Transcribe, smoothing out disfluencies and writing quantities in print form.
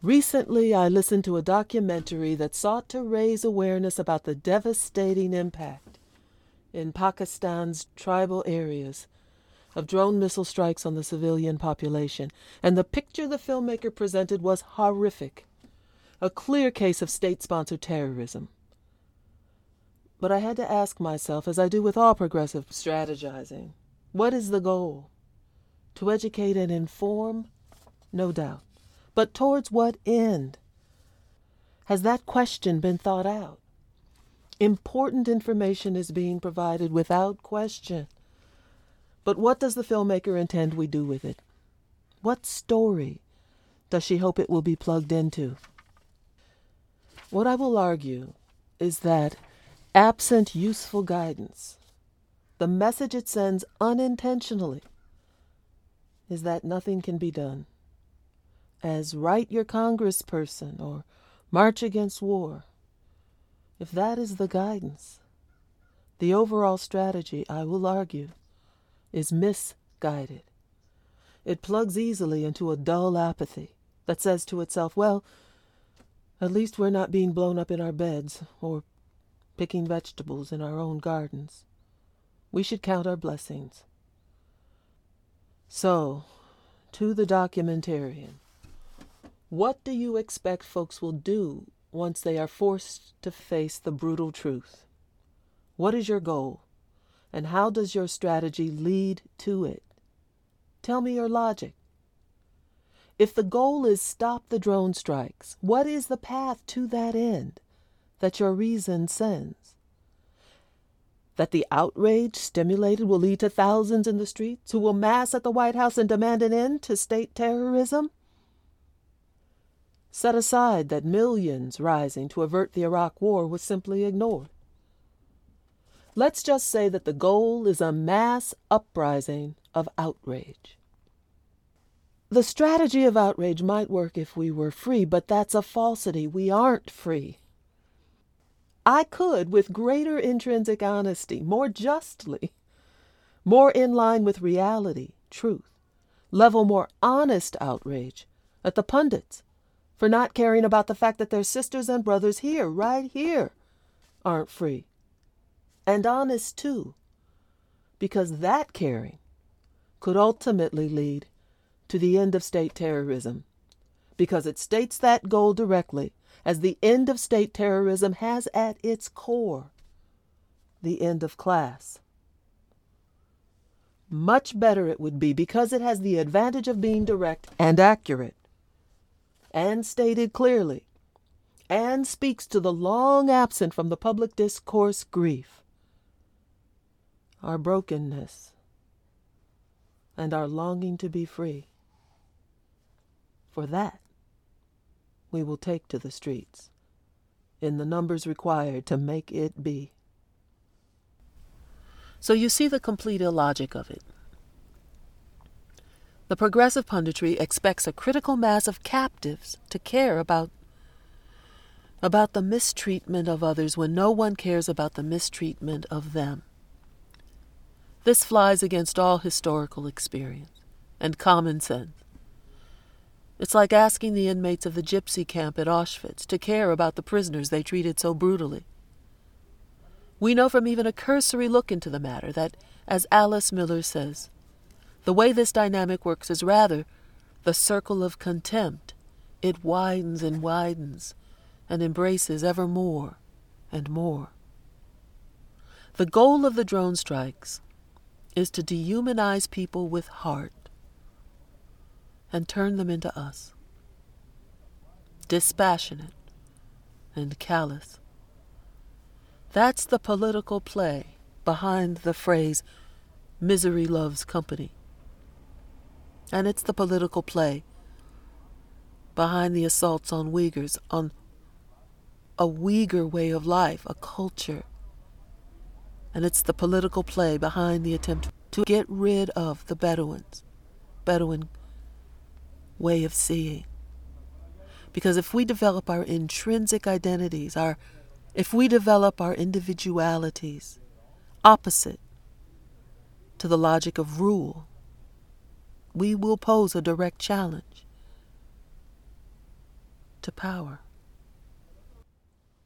Recently, I listened to a documentary that sought to raise awareness about the devastating impact in Pakistan's tribal areas of drone missile strikes on the civilian population, and the picture the filmmaker presented was horrific, a clear case of state-sponsored terrorism. But I had to ask myself, as I do with all progressive strategizing, what is the goal? To educate and inform? No doubt. But towards what end? Has that question been thought out? Important information is being provided without question. But what does the filmmaker intend we do with it? What story does she hope it will be plugged into? What I will argue is that, absent useful guidance, the message it sends unintentionally is that nothing can be done. As write your congressperson or march against war. If that is the guidance, the overall strategy, I will argue, is misguided. It plugs easily into a dull apathy that says to itself, well, at least we're not being blown up in our beds or picking vegetables in our own gardens. We should count our blessings. So, to the documentarian, what do you expect folks will do once they are forced to face the brutal truth? What is your goal? And how does your strategy lead to it? Tell me your logic. If the goal is stop the drone strikes, what is the path to that end that your reason sends? That the outrage stimulated will lead to thousands in the streets who will mass at the White House and demand an end to state terrorism? Set aside that millions rising to avert the Iraq War was simply ignored. Let's just say that the goal is a mass uprising of outrage. The strategy of outrage might work if we were free, but that's a falsity. We aren't free. I could, with greater intrinsic honesty, more justly, more in line with reality, truth, level more honest outrage at the pundits for not caring about the fact that their sisters and brothers here, right here, aren't free. And honest too, because that caring could ultimately lead to the end of state terrorism, because it states that goal directly, as the end of state terrorism has at its core the end of class. Much better it would be, because it has the advantage of being direct and accurate, and stated clearly, and speaks to the long absent from the public discourse grief, our brokenness, and our longing to be free. For that, we will take to the streets in the numbers required to make it be. So you see the complete illogic of it. The progressive punditry expects a critical mass of captives to care about the mistreatment of others when no one cares about the mistreatment of them. This flies against all historical experience and common sense. It's like asking the inmates of the gypsy camp at Auschwitz to care about the prisoners they treated so brutally. We know from even a cursory look into the matter that, as Alice Miller says, the way this dynamic works is rather the circle of contempt. It widens and widens and embraces ever more and more. The goal of the drone strikes is to dehumanize people with heart and turn them into us, dispassionate and callous. That's the political play behind the phrase, misery loves company. And it's the political play behind the assaults on Uyghurs, on a Uyghur way of life, a culture. And it's the political play behind the attempt to get rid of the Bedouin way of seeing. Because if we develop our intrinsic identities, if we develop our individualities opposite to the logic of rule, we will pose a direct challenge. to power.